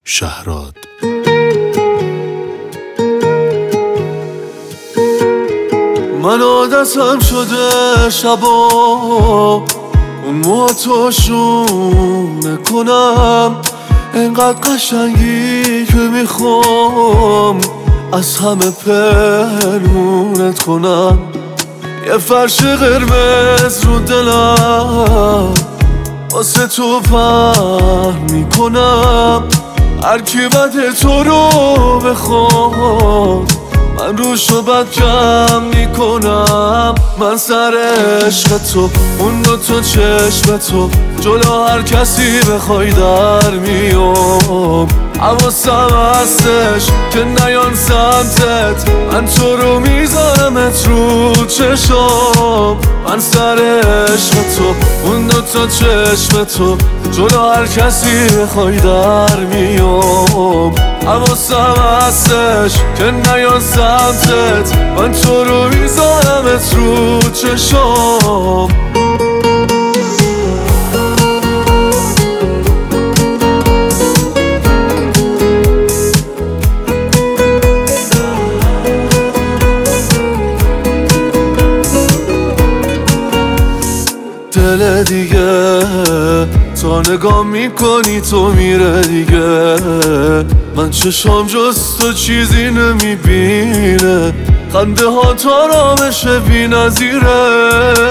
شهراد. من عادتم شده شبا اون موهاتو شونه کنم، انقدر قشنگی که میخوام از همه پنهونت کنم. یه فرش قرمز رو دلم واسه تو پهن میکنم، هر کی بده تو رو بخواد من روشو بد کم میکنم. من سر عشق تو، اون دوتا چشم تو، جلو هر کسی بخوای در میام. حواسم هستش که نیان سمتت، من تو رو میذارمت رو چشام. من سر عشق تو، اون دوتا چشم تو، جلو هر کسی بخوای در میام. حواسم هستش که نیان سمتت، من تو رو میذارمت رو چشام. دل دیگه تا نگاه میکنی تو میره دیگه، من چشام جز تو چیزی نمیبینه، خنده ها تا رامشه بی نظیره.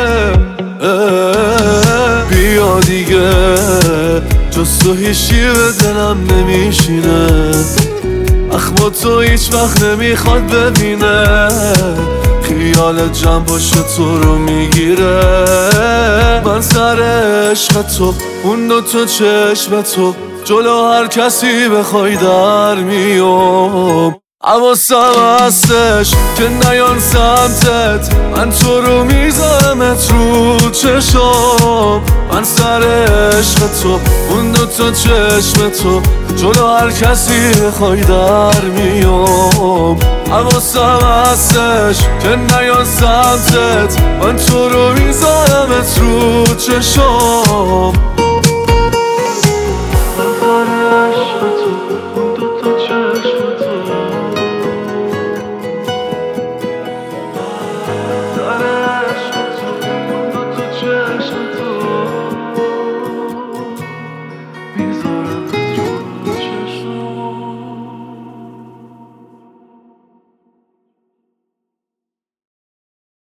بیا دیگه جز تو هیچی به دلم نمیشینه، اخما تو هیچ وقت نمیخواد ببینه، خیالت جمع باشه تو رو میگیره. من سر عشق تو، اون دوتا چشم تو، جلو هر کسی بخوای در میام. حواسم هستش که نیان سمتت، من تو رو میذارمت رو چشام. من سر عشق تو، اون دوتا چشم تو، جلو هر کسی بخوای در میام. حواسم هستش که نیان سمتت، من تو رو میذارمت رو چشام.